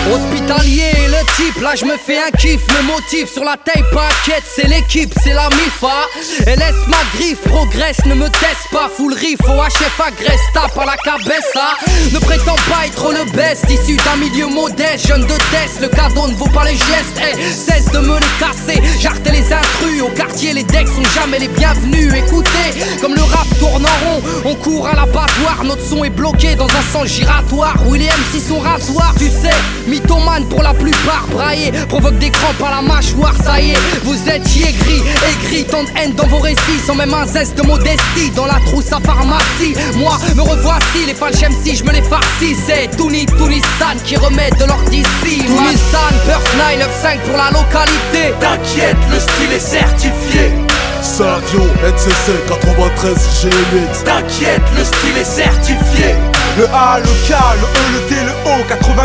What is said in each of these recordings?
Hospitalier et le type, là je me fais un kiff. Le motif sur la taille, pas inquiète, c'est l'équipe, c'est la MIFA. Et laisse ma griffe, progresse, ne me teste pas. Full riff, au HF agresse, tape à la cabessa. Ne prétends pas être le best, issu d'un milieu modeste. Jeune de test, le cadeau ne vaut pas les gestes. Hey, cesse de me les casser, j'arrête les intrus. Au quartier, les decks sont jamais les bienvenus. Écoutez, comme le rap tourne en rond, on court à l'abattoir. Notre son est bloqué dans un sens giratoire. Où les MC sont rasoirs, tu sais. Mythomane pour la plupart, braillé, provoque des crampes à la mâchoire, ça y est, vous êtes aigris, tant de haine dans vos récits, sans même un zeste de modestie, dans la trousse à pharmacie, moi, me revoici, les falches MC, je me les farcis, c'est Tunissan qui remet de l'or d'ici, Tunissan, Burst 995 pour la localité, t'inquiète, le style est certifié. Savio, NCC 93 G8. T'inquiète, le style est certifié. Le A, le K, le E, le D, le O,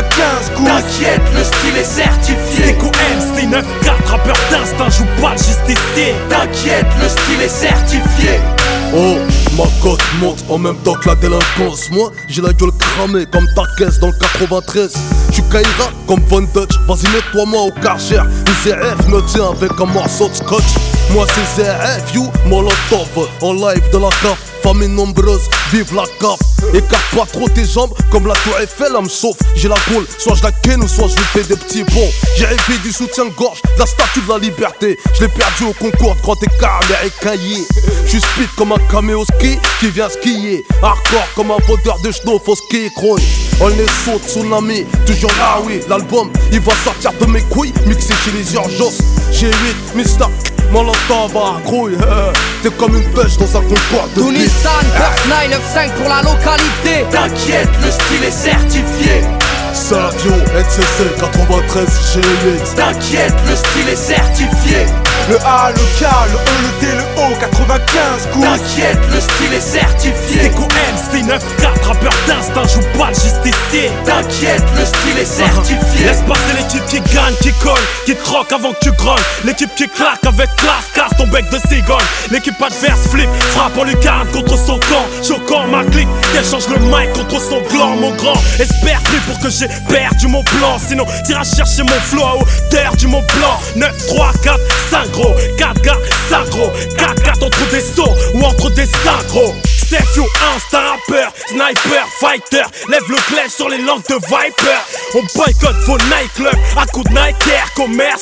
95 coups. T'inquiète, le style est certifié. C'est MC 94, rappeur d'instinct, joue pas le justicier. T'inquiète, le style est certifié. Oh, ma cote monte en même temps que la délinquance. Moi, j'ai la gueule cramée comme ta caisse dans le 93. Tu cailleras comme Von Dutch, vas-y nettoie-moi au Karcher. Le ZF me tient avec un morceau de scotch. Moi c'est ZF, you, Molotov, en live de la cave. Famille nombreuse, vive la cave. Écarte pas trop tes jambes, comme la tour Eiffel, elle me chauffe. J'ai la boule, soit je la ken ou soit je lui fais des petits bons. J'ai rêvé du soutien-gorge, de la statue de la liberté. Je l'ai perdu au concours de grand écart américain. J'suis speed comme un caméo ski qui vient skier. Hardcore comme un vendeur de schnoff au ski croy. On les saute, tsunami, toujours là oui. L'album, il va sortir de mes couilles, mixé chez les urgences. G8, Mister Molotov à grouille. T'es comme une pêche dans un concours de Tunissan, Burst 995 pour la localité. T'inquiète, le style est certifié. Savio, NCC 93 G8. T'inquiète, le style est certifié. Le A, le K, le E, le D, le O, 95 coups. T'inquiète, le style est certifié. MC 94, rappeur d'instinct, joue pas le justicier. T'inquiète, le style est certifié. Laisse passer l'équipe qui gagne, qui colle, qui te croque avant que tu grognes. L'équipe qui claque avec classe, casse ton bec de cigogne. L'équipe adverse flip, frappe en lucarne contre son camp. Choquant ma clique, qu'elle change le mic contre son gland, mon grand. Espère plus pour que j'ai perdu mon plan. Sinon, t'iras chercher mon flow à hauteur du Mont Blanc. 9, 3, 4, 5 gros, 4 gars, 5 gros, 4, 4 entre des sauts ou entre des synchros. C'est you, un rappeur, sniper, fighter. Lève le glaive sur les langues de Viper. On boycotte vos nightclubs à coups de Nike Air. Commerce,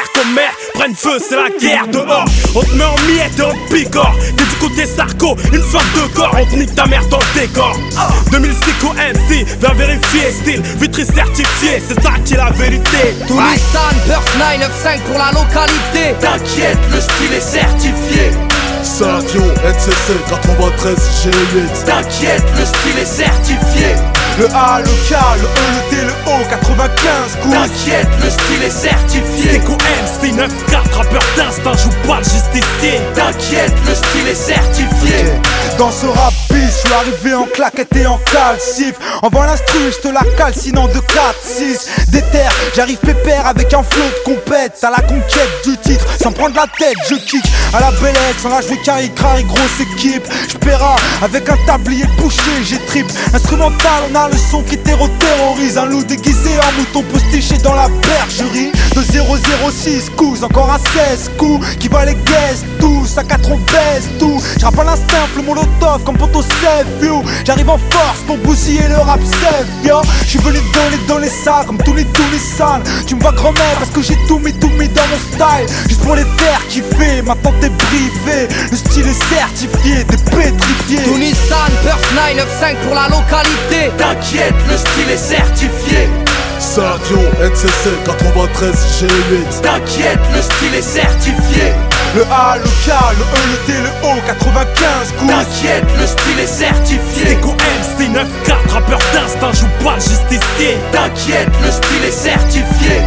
prenne feu, c'est la guerre dehors. On te met en miettes et on te picore. T'es du côté Sarko, une femme de corps. On te nique ta mère dans le décor. 2006 au MC, viens vérifier style. Vitry certifié, c'est ça qui est la vérité. Tunissan, Burst 995 pour la localité. T'inquiète, le style est certifié. Savio, NCC 93 G8. T'inquiète, le style est certifié. Le A, le K, le E, le D, le O, 95 coups. T'inquiète, le style est certifié. MC 94, rappeur d'instinct, joue pas le justicier. T'inquiète, le style est certifié. Dans ce rap bis, je suis arrivé en claquette et en calcif. Envoie l'instru, je te la calcinant de 4-6. Déter, j'arrive pépère avec un flow de compète. À la conquête du titre, sans prendre la tête, je kick. À la belle ex, en la jouer carré, grosse équipe. J'paiera avec un tablier bouché, j'ai trip. Instrumental, on a le son qui terrorise. Un loup déguisé en mouton postiché dans la bergerie. De 006 coups, encore un 16 coups. Qui va les guess tous, à 4 on baisse tout. J'rappe à l'instinct, le molotov comme poto save you. J'arrive en force pour bousiller le rap save yo. J'suis venu dans les salles comme tous les sales. Tu me vois grand-mère parce que j'ai tout mis dans mon style. Juste pour les faire kiffer, maintenant t'es briefé. Le style est certifié, t'es pétrifié. Tunissan, Burst 995 pour la localité. T'inquiète, le style est certifié. Savio, NCC 93 G8. T'inquiète, le style est certifié. Le A, le K, le E, le D, le O, 95 coups. T'inquiète, le style est certifié. MC 94, rappeur d'instinct, joue pas le justicier. T'inquiète, le style est certifié.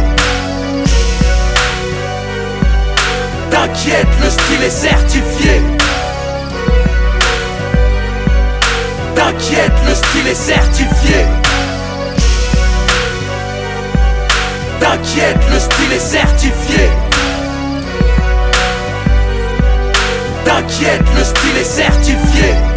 T'inquiète, le style est certifié. T'inquiète, le style est certifié. T'inquiète, le style est certifié. T'inquiète, le style est certifié.